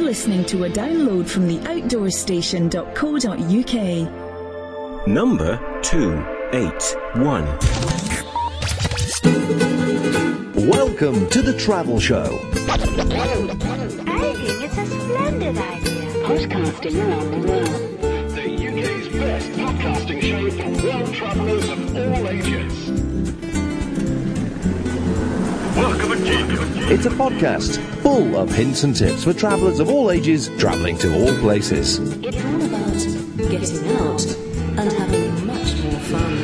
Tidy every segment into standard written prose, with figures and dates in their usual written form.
listening to a download from the outdoorstation.co.uk. Number 281. Welcome to the Travel Show. I think it's a splendid idea. Podcasting around the world. The UK's best podcasting show for world travellers of all ages. Welcome again. It's a podcast full of hints and tips for travellers of all ages travelling to all places. It's all about getting out and having much more fun.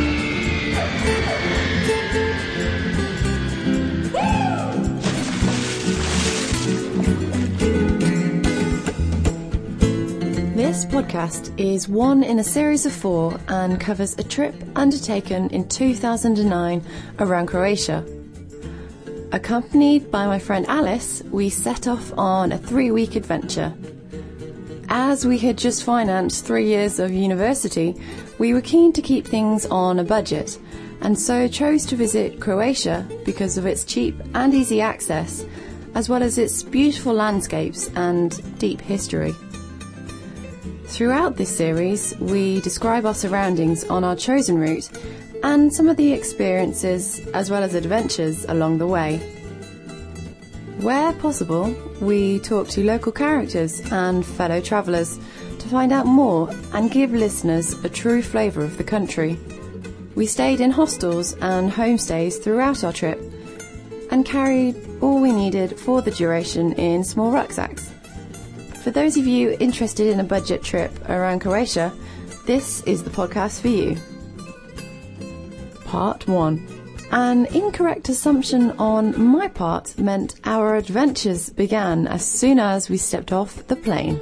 This podcast is one in a series of 4 and covers a trip undertaken in 2009 around Croatia. Accompanied by my friend Alice, we set off on a 3-week adventure. As we had just financed 3 years of university, we were keen to keep things on a budget, and so chose to visit Croatia because of its cheap and easy access, as well as its beautiful landscapes and deep history. Throughout this series, we describe our surroundings on our chosen route and some of the experiences as well as adventures along the way. Where possible, we talk to local characters and fellow travellers to find out more and give listeners a true flavour of the country. We stayed in hostels and homestays throughout our trip and carried all we needed for the duration in small rucksacks. For those of you interested in a budget trip around Croatia, this is the podcast for you. Part 1. An incorrect assumption on my part meant our adventures began as soon as we stepped off the plane.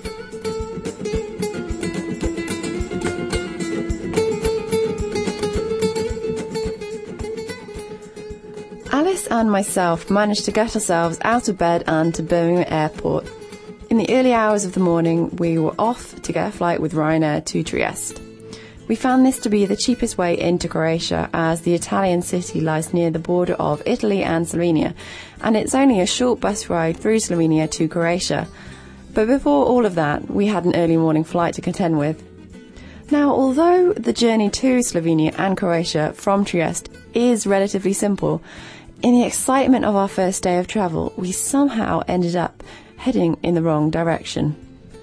Alice and myself managed to get ourselves out of bed and to Birmingham Airport. In the early hours of the morning, we were off to get a flight with Ryanair to Trieste. We found this to be the cheapest way into Croatia, as the Italian city lies near the border of Italy and Slovenia, and it's only a short bus ride through Slovenia to Croatia. But before all of that, we had an early morning flight to contend with. Now, although the journey to Slovenia and Croatia from Trieste is relatively simple, in the excitement of our first day of travel, we somehow ended up heading in the wrong direction.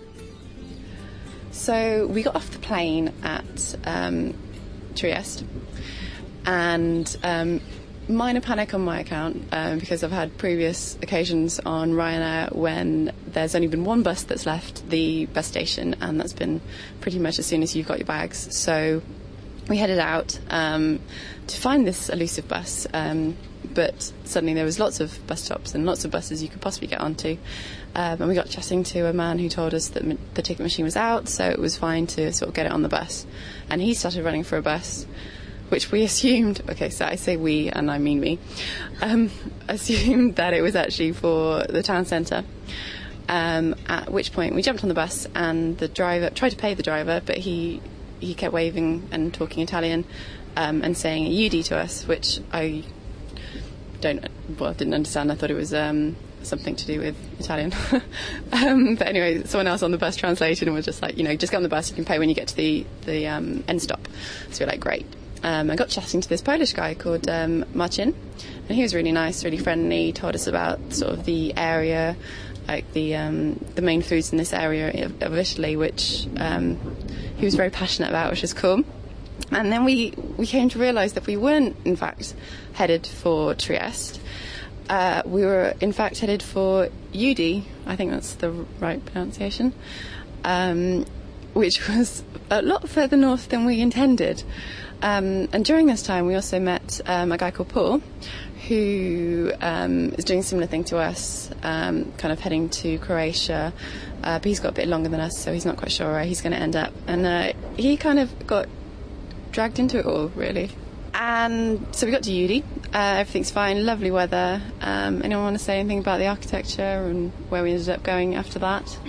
So we got off the plane at Trieste, and minor panic on my account because I've had previous occasions on Ryanair when there's only been one bus that's left the bus station, and that's been pretty much as soon as you've got your bags. So we headed out to find this elusive bus, but suddenly there was lots of bus stops and lots of buses you could possibly get onto. And we got chatting to a man who told us that the ticket machine was out, so it was fine to sort of get it on the bus. And he started running for a bus, which we assumed, okay, so I say we, and I mean me, assumed that it was actually for the town centre. At which point we jumped on the bus, and the driver tried to pay the driver, but he kept waving and talking Italian and saying UD to us, which I didn't understand. I thought it was something to do with Italian. But anyway, someone else on the bus translated and was just like, just get on the bus, you can pay when you get to the end stop. So we're like, great. I got chatting to this Polish guy called Marcin, and he was really nice, really friendly, told us about sort of the area, like the main foods in this area of Italy, which he was very passionate about, which was cool. And then we came to realise that we weren't, in fact, headed for Trieste. We were, in fact, headed for UD, I think that's the right pronunciation, which was a lot further north than we intended. And during this time, we also met a guy called Paul, who is doing a similar thing to us, kind of heading to Croatia, but he's got a bit longer than us, so he's not quite sure where he's going to end up. And he kind of got dragged into it all, really. And so we got to UD. Everything's fine, lovely weather. Anyone want to say anything about the architecture and where we ended up going after that?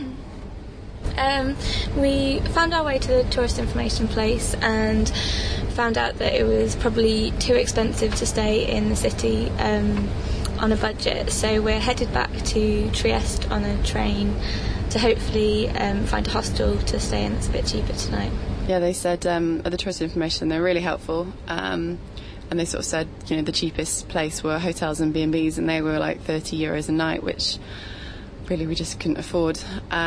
We found our way to the tourist information place and found out that it was probably too expensive to stay in the city, on a budget, so we're headed back to Trieste on a train to hopefully find a hostel to stay in that's a bit cheaper tonight. Yeah, they said at the tourist information they're really helpful, and they sort of said, you know, the cheapest place were hotels and B&Bs, and they were like €30 a night, which really we just couldn't afford.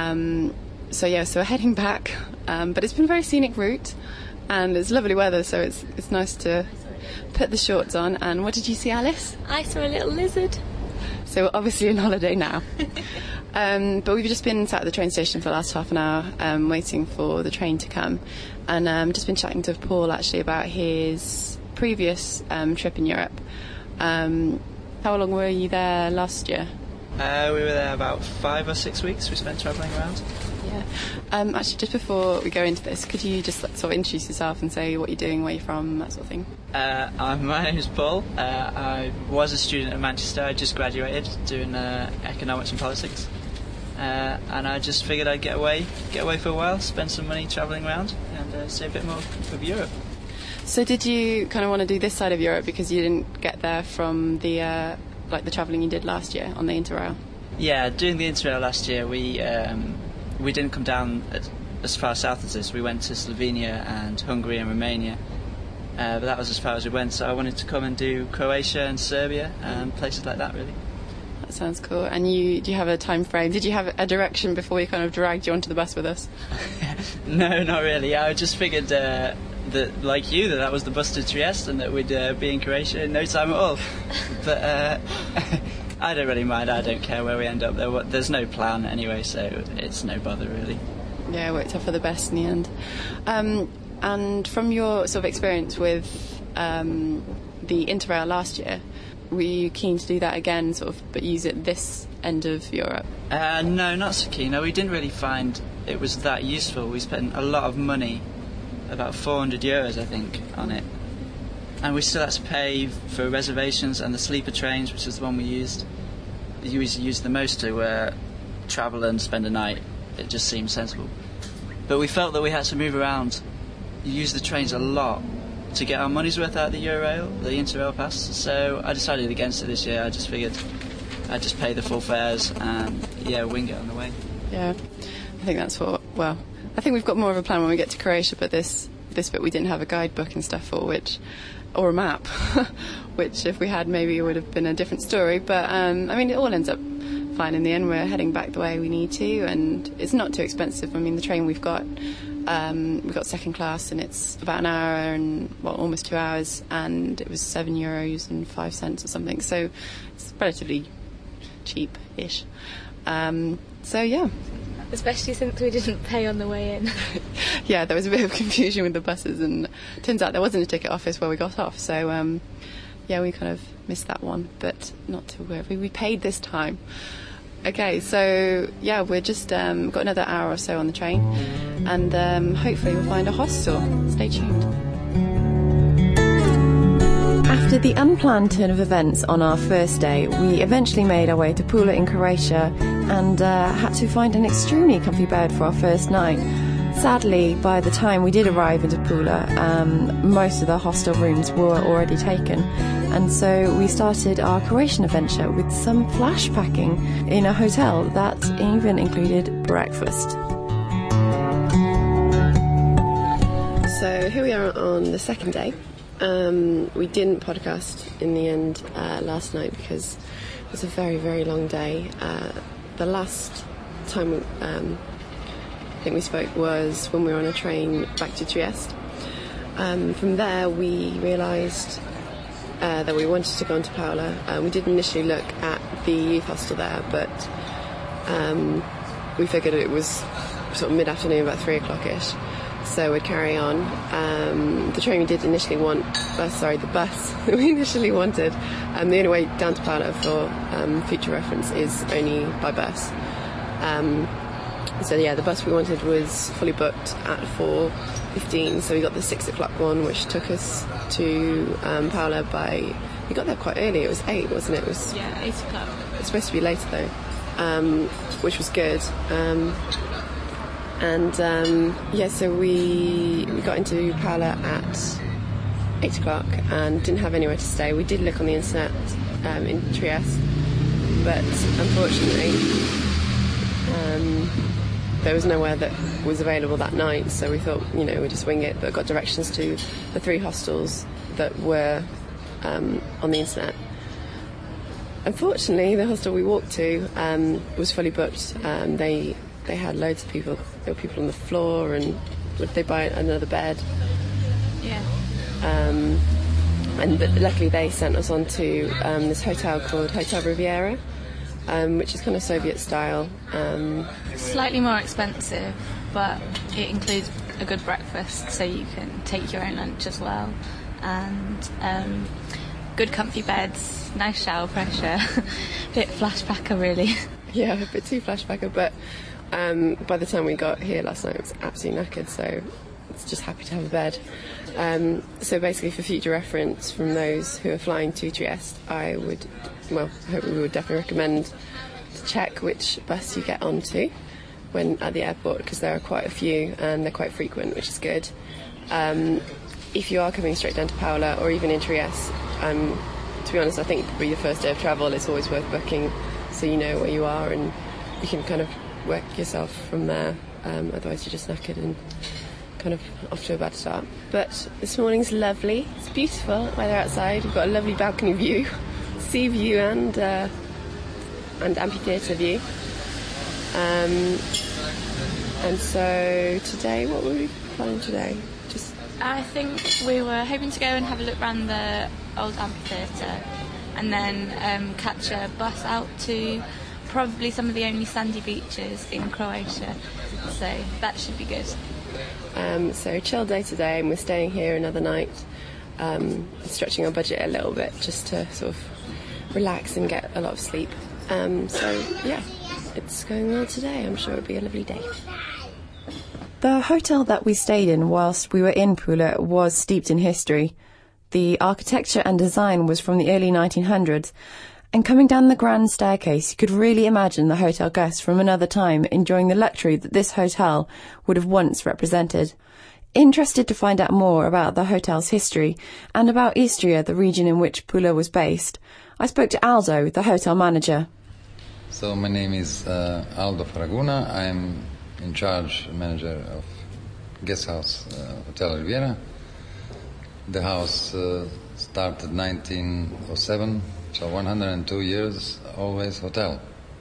So we're heading back, but it's been a very scenic route, and it's lovely weather, so it's nice to put the shorts on. And what did you see, Alice? I saw a little lizard. So we're obviously on holiday now. But we've just been sat at the train station for the last half an hour, waiting for the train to come, and just been chatting to Paul actually about his previous trip in Europe. How long were you there last year? We were there about 5 or 6 weeks. We spent travelling around. Yeah. Actually, just before we go into this, could you just sort of introduce yourself and say what you're doing, where you're from, that sort of thing? My name is Paul. I was a student at Manchester. I just graduated doing economics and politics. And I just figured I'd get away for a while, spend some money travelling around, and see a bit more of Europe. So did you kind of want to do this side of Europe because you didn't get there from the the travelling you did last year on the Interrail? Yeah, doing the Interrail last year, we didn't come down as far south as this. We went to Slovenia and Hungary and Romania, but that was as far as we went. So I wanted to come and do Croatia and Serbia and places like that, really. That sounds cool. And do you have a time frame? Did you have a direction before we kind of dragged you onto the bus with us? No, not really. I just figured that, like you, that was the bus to Trieste and that we'd be in Croatia in no time at all. But I don't really mind. I don't care where we end up. There's no plan anyway, so it's no bother really. Yeah, it worked out for the best in the end. And from your sort of experience with the Interrail last year, were you keen to do that again, sort of, but use it this end of Europe? No, not so keen. No, we didn't really find it was that useful. We spent a lot of money, about €400, I think, on it. And we still had to pay for reservations and the sleeper trains, which is the one we used. You used the most to travel and spend a night. It just seemed sensible. But we felt that we had to move around, use the trains a lot to get our money's worth out of the Eurail, the Interrail pass. So I decided against it this year. I just figured I'd just pay the full fares and, wing it on the way. Yeah, I think that's I think we've got more of a plan when we get to Croatia, but this bit we didn't have a guidebook and stuff for, or a map, which if we had maybe it would have been a different story. But it all ends up fine in the end. We're heading back the way we need to, and it's not too expensive. I mean, the train we've got second class, and it's about an hour and almost 2 hours, and it was €7.05 or something. So it's relatively cheap-ish. Especially since we didn't pay on the way in. Yeah, there was a bit of confusion with the buses, and it turns out there wasn't a ticket office where we got off. So we kind of missed that one, but not to worry. We paid this time. Okay, so we're just got another hour or so on the train, and hopefully we'll find a hostel. Stay tuned. After the unplanned turn of events on our first day, we eventually made our way to Pula in Croatia and had to find an extremely comfy bed for our first night. Sadly, by the time we did arrive into Pula, most of the hostel rooms were already taken, and so we started our Croatian adventure with some flash packing in a hotel that even included breakfast. So here we are on the second day. We didn't podcast in the end last night because it was a very, very long day. The last time I think we spoke was when we were on a train back to Trieste. From there we realised that we wanted to go on to Paola. We did initially look at the youth hostel there, but we figured it was sort of mid-afternoon, about 3 o'clock-ish. So we'd carry on. The train we did initially the bus that we initially wanted. The only way down to Paola for future reference is only by bus. The bus we wanted was fully booked at 4:15, so we got the 6 o'clock one, which took us to Paola we got there quite early. It was 8, wasn't it? 8 o'clock. It's supposed to be later though, which was good. So we got into Paola at 8 o'clock and didn't have anywhere to stay. We did look on the internet in Trieste, but unfortunately there was nowhere that was available that night, so we thought, we'd just wing it, but got directions to the 3 hostels that were on the internet. Unfortunately, the hostel we walked to was fully booked. They had loads of people. There were people on the floor, and would they buy another bed? Yeah. But luckily they sent us on to this hotel called Hotel Riviera, which is kind of Soviet style. Slightly more expensive, but it includes a good breakfast, so you can take your own lunch as well. And good comfy beds, nice shower pressure, bit flashbacker really. Yeah, a bit too flashbacker, but by the time we got here last night, it was absolutely knackered, so it's just happy to have a bed. So basically, for future reference from those who are flying to Trieste, I would definitely recommend to check which bus you get onto when at the airport, because there are quite a few and they're quite frequent, which is good. If you are coming straight down to Paola or even in Trieste, to be honest, I think for your first day of travel, it's always worth booking so you know where you are and you can kind of work yourself from there. Otherwise, you're just knackered and kind of off to a bad start. But this morning's lovely. It's beautiful weather outside. We've got a lovely balcony view, sea view, and amphitheatre view. And so today, what were we planning today? I think we were hoping to go and have a look around the old amphitheatre and then catch a bus out to probably some of the only sandy beaches in Croatia. So that should be good. So chill day today, and we're staying here another night, stretching our budget a little bit just to sort of relax and get a lot of sleep. So yeah, it's going well today. I'm sure it'll be a lovely day. The hotel that we stayed in whilst we were in Pula was steeped in history. The architecture and design was from the early 1900s, and coming down the grand staircase you could really imagine the hotel guests from another time enjoying the luxury that this hotel would have once represented. Interested to find out more about the hotel's history and about Istria, the region in which Pula was based, I spoke to Aldo, the hotel manager. So my name is Aldo Faraguna. I'm in charge manager of guest house Hotel Riviera. The house started 1907, so 102 years, always hotel.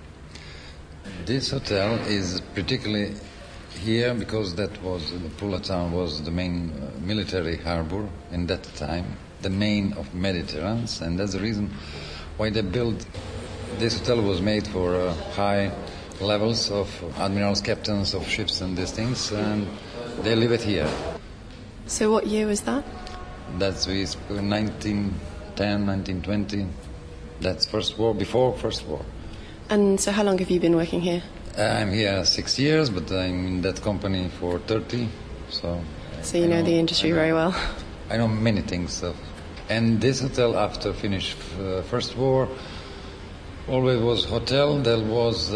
This hotel is particularly here because that was, Pula town was the main military harbor in that time, the main of Mediterranean, and that's the reason why they built. This hotel was made for high levels of admirals, captains of ships and these things, and they live it here. So what year was that? That's 1910, 1920. That's First War, before First War. And so how long have you been working here? I'm here 6 years, but I'm in that company for 30. So you know the industry very well. I know many things. And this hotel, after finish First War, always was hotel. There was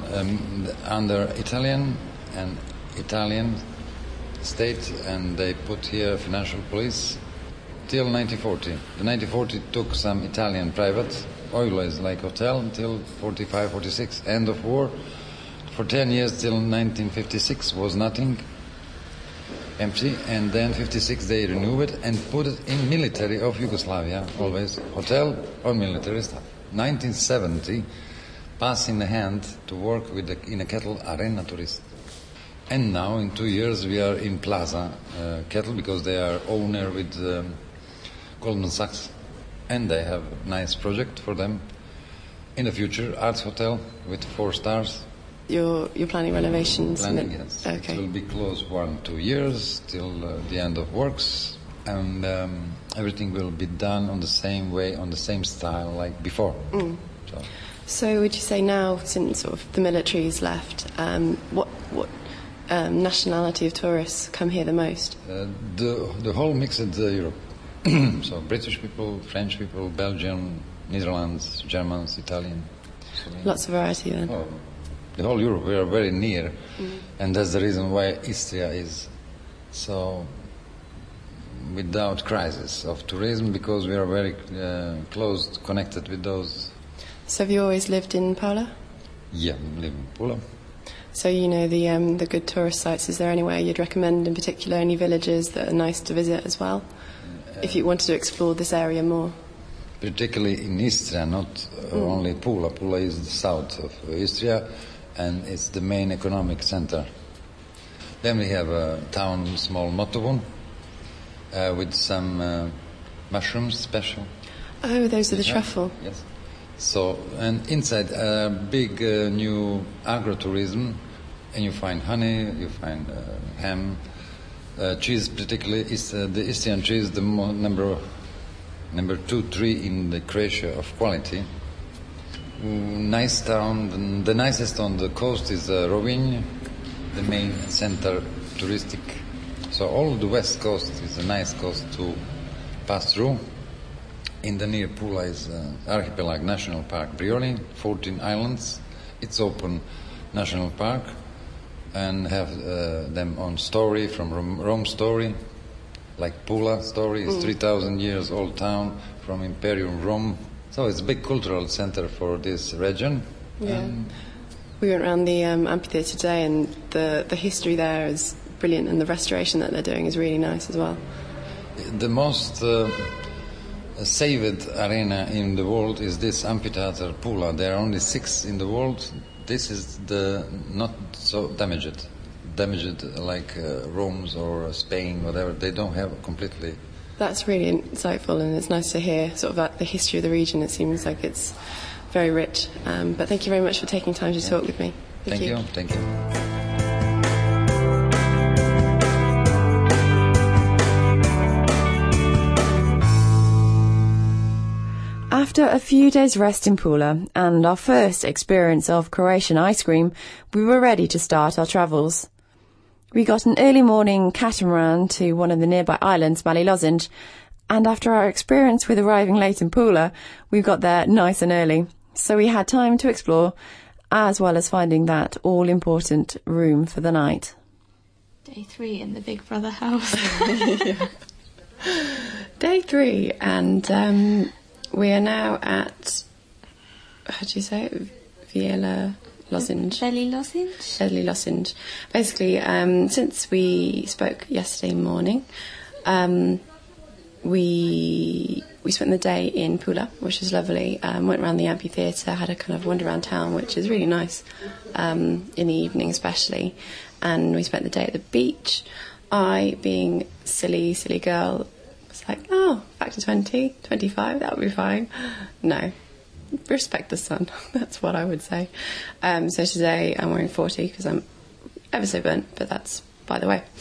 under Italian state, and they put here financial police till 1940. The 1940 took some Italian private, always like hotel, until 45, 46, end of war. For 10 years till 1956 was nothing, empty, and then 56 they renewed it and put it in military of Yugoslavia, always hotel or military stuff. 1970, pass in the hand to work with in a kettle Arena Tourist. And now in 2 years we are in Plaza Kettle because they are owner with Goldman Sachs, and they have a nice project for them. In the future, Arts Hotel with 4 stars. You're planning renovations? Planning, yes. Okay. It will be closed 1-2 years till the end of works, and everything will be done on the same way, on the same style like before. Mm. So would you say now, since sort of the military's left, what nationality of tourists come here the most? The whole mixed Europe. So British people, French people, Belgium, Netherlands, Germans, Italian. Lots of variety then. Oh, the whole Europe, we are very near, and that's the reason why Istria is so without crisis of tourism because we are very close connected with those. So have you always lived in Pula? Yeah, live in Pula. So you know the good tourist sites. Is there anywhere you'd recommend in particular, any villages that are nice to visit as well, if you wanted to explore this area more? Particularly in Istria, not only Pula. Pula is the south of Istria and it's the main economic center. Then we have a town, small Motovun, with some mushrooms special. Oh, those are the truffle. Yes. So, and inside big new agro-tourism, and you find honey, you find ham, cheese particularly. Is the Istrian cheese the number 2, 3 in the Croatia of quality. Nice town. The nicest on the coast is Rovinj, the main center touristic. So all the west coast is a nice coast to pass through. In the near Pula is Archipelago National Park Brioni, 14 islands. It's open national park and have them on story from Rome story, like Pula story is 3,000 years old town from Imperium Rome. So it's a big cultural center for this region. Yeah. We went around the amphitheatre today and the history there is brilliant and the restoration that they're doing is really nice as well. The most saved arena in the world is this amphitheater Pula. There are only 6 in the world. This is the not so damaged like Rome's or Spain, whatever. They don't have completely. That's really insightful and it's nice to hear sort of about the history of the region. It seems like it's very rich. But thank you very much for taking time to talk with me. Thank you. Thank you. After a few days' rest in Pula and our first experience of Croatian ice cream, we were ready to start our travels. We got an early morning catamaran to one of the nearby islands, Mali Lozenj, and after our experience with arriving late in Pula, we got there nice and early, so we had time to explore, as well as finding that all-important room for the night. Day 3 in the Big Brother house. Day 3, and we are now at, how do you say it? Veli Lozenj. Veli Lozenj? Veli Lozenj. Basically, since we spoke yesterday morning, we spent the day in Pula, which was lovely. Went around the amphitheatre, had a kind of wander around town, which is really nice, in the evening especially. And we spent the day at the beach. I, being silly girl, was like, oh, back to 20, 25, that would be fine. No, respect the sun. That's what I would say. So today I'm wearing 40 because I'm ever so burnt, but that's by the way.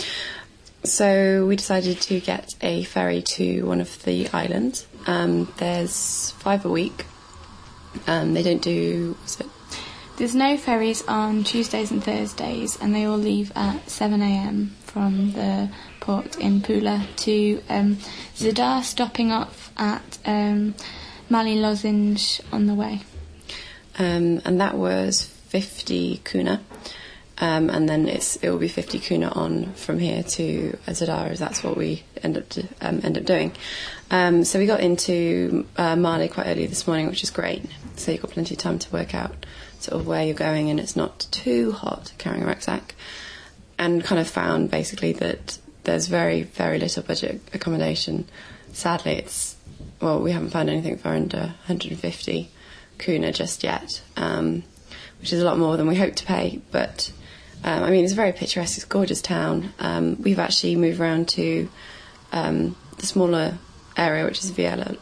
So we decided to get a ferry to one of the islands. There's 5 a week. They don't do... There's no ferries on Tuesdays and Thursdays, and they all leave at 7 a.m. from the port in Pula to Zadar, stopping off at Mali Lozenj on the way. And that was 50 kuna. And then it will be 50 kuna on from here to Zadar, as that's what we end up doing. So we got into Mali quite early this morning, which is great. So you've got plenty of time to work out sort of where you're going, and it's not too hot carrying a rucksack. And kind of found basically that there's very, very little budget accommodation. Sadly, we haven't found anything for under 150 kuna just yet, which is a lot more than we hoped to pay, but I mean, it's very picturesque. It's a gorgeous town. We've actually moved around to the smaller area, which is Veli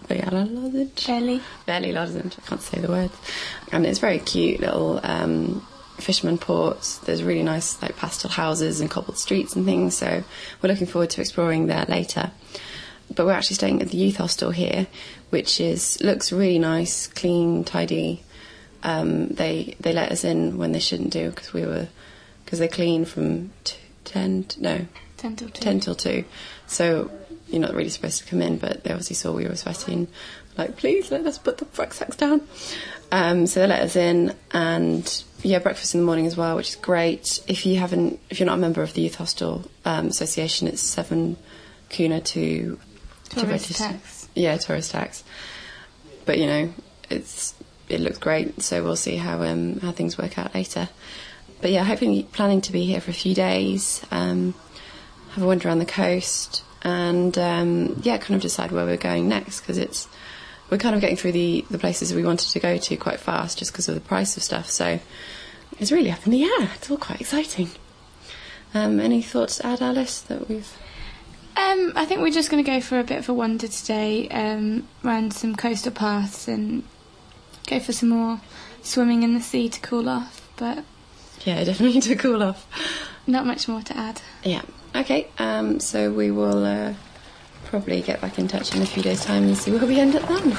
Lozenj. Veli Lozenj. I can't say the words. And it's very cute little fisherman ports. There's really nice like pastel houses and cobbled streets and things. So we're looking forward to exploring there later. But we're actually staying at the youth hostel here, which looks really nice, clean, tidy. They let us in when they shouldn't do because they clean from 10 till 2. So you're not really supposed to come in, but they obviously saw we were sweating, like, please let us put the rucksacks down. So they let us in, and breakfast in the morning as well, which is great. If you're not a member of the Youth Hostel Association, it's kuna to Tourist tax. Yeah, tourist tax. But you know, it looks great, so we'll see how things work out later. But yeah, hopefully planning to be here for a few days, have a wander around the coast, and kind of decide where we're going next, because we're kind of getting through the places we wanted to go to quite fast just because of the price of stuff. So it's really up in the air. It's all quite exciting. Any thoughts to add, Alice, that we've... I think we're just going to go for a bit of a wander today, round some coastal paths and go for some more swimming in the sea to cool off, but... Yeah, definitely to cool off. Not much more to add. Yeah. Okay, so we will probably get back in touch in a few days' time and see where we end up then.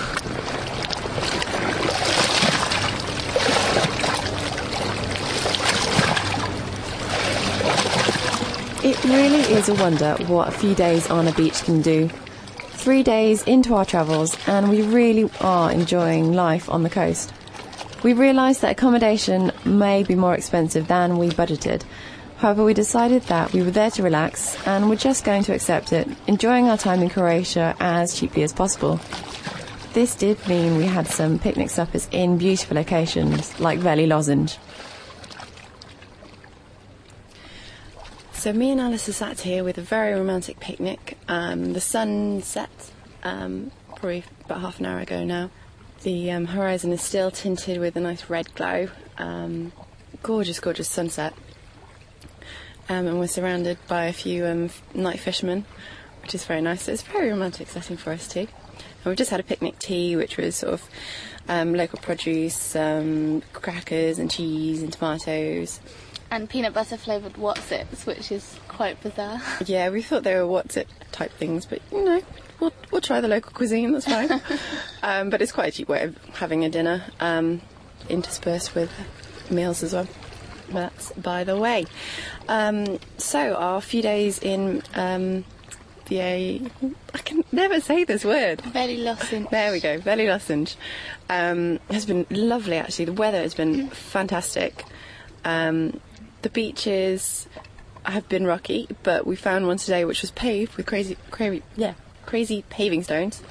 It really is a wonder what a few days on a beach can do. 3 days into our travels, and we really are enjoying life on the coast. We realised that accommodation may be more expensive than we budgeted. However, we decided that we were there to relax and we're just going to accept it, enjoying our time in Croatia as cheaply as possible. This did mean we had some picnic suppers in beautiful locations like Veli Lozenge. So me and Alice are sat here with a very romantic picnic. The sun set probably about half an hour ago now. The horizon is still tinted with a nice red glow. Gorgeous, gorgeous sunset. And we're surrounded by a few night fishermen, which is very nice. So it's a very romantic setting for us too. And we've just had a picnic tea, which was sort of local produce, crackers and cheese and tomatoes. And peanut butter flavoured Wotsits, which is quite bizarre. Yeah, we thought they were Wotsit type things, but you know, we'll try the local cuisine, that's fine. But it's quite a cheap way of having a dinner, interspersed with meals as well. That's by the way. So our few days in I can never say this word. Veli Lozenge. There we go, Veli Lozenge. Has been lovely actually. The weather has been fantastic. The beaches have been rocky, but we found one today which was paved with crazy paving stones,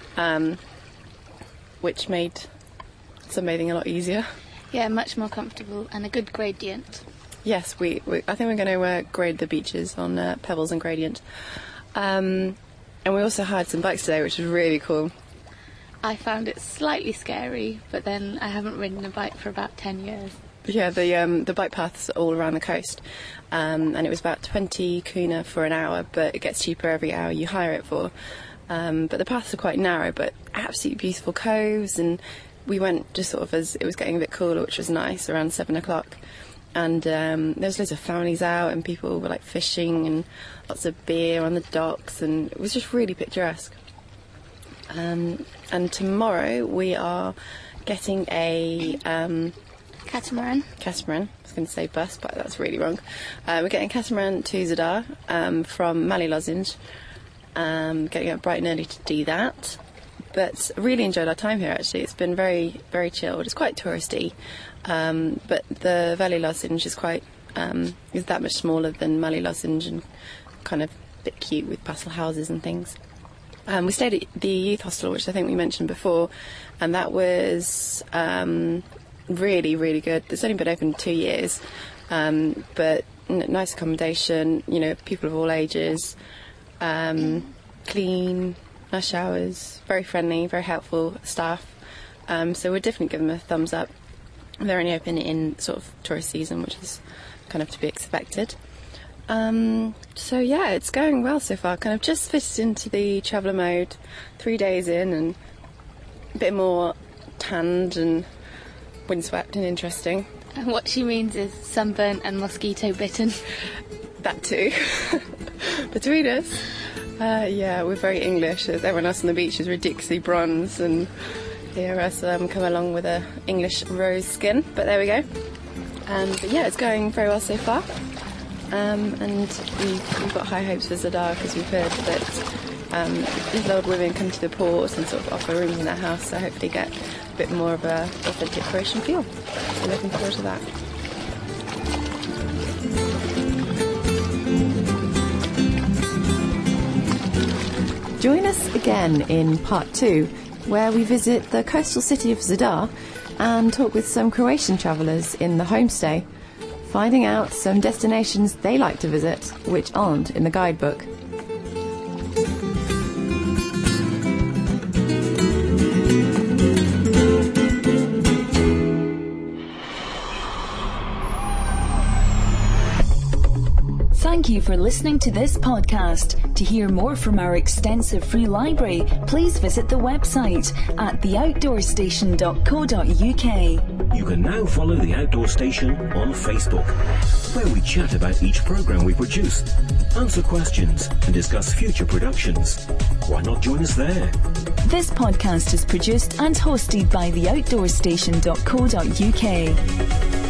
which made sunbathing a lot easier. Yeah, much more comfortable and a good gradient. Yes, I think we're going to grade the beaches on pebbles and gradient. And we also hired some bikes today, which was really cool. I found it slightly scary, but then I haven't ridden a bike for about 10 years. Yeah, the bike paths are all around the coast, and it was about 20 kuna for an hour, but it gets cheaper every hour you hire it for. But the paths are quite narrow, but absolutely beautiful coves, and we went just sort of as it was getting a bit cooler, which was nice, around 7 o'clock. And there was loads of families out, and people were like fishing, and lots of beer on the docks, and it was just really picturesque. And tomorrow we are getting a catamaran. I was going to say bus, but that's really wrong. We're getting a catamaran to Zadar from Veli Lozenge. Getting up bright and early to do that. But really enjoyed our time here, actually. It's been very, very chilled. It's quite touristy. But the Veli Lozenge is is that much smaller than Veli Lozenge and kind of a bit cute with pastel houses and things. We stayed at the youth hostel, which I think we mentioned before, and that was really, really good. It's only been open 2 years, but nice accommodation, you know, people of all ages, clean, nice showers, very friendly, very helpful staff. So we'd definitely give them a thumbs up. They're only open in sort of tourist season, which is kind of to be expected. So yeah, it's going well so far. Kind of just fitted into the traveller mode, 3 days in, and a bit more tanned and windswept and interesting. And what she means is sunburnt and mosquito bitten. That too. Between us, yeah, we're very English. Everyone else on the beach is ridiculously bronze, and hear us come along with a English rose skin. But there we go. But yeah, it's going very well so far. And we've got high hopes for Zadar, because we've heard that little old women come to the port and sort of offer rooms in their house, so hopefully get a bit more of a authentic Croatian feel. So looking forward to that. Join us again in part 2, where we visit the coastal city of Zadar and talk with some Croatian travellers in the homestay, finding out some destinations they like to visit which aren't in the guidebook. Thank you for listening to this podcast. To hear more from our extensive free library, please visit the website at theoutdoorstation.co.uk. You can now follow The Outdoor Station on Facebook, where we chat about each programme we produce, answer questions and discuss future productions. Why not join us there? This podcast is produced and hosted by theoutdoorstation.co.uk.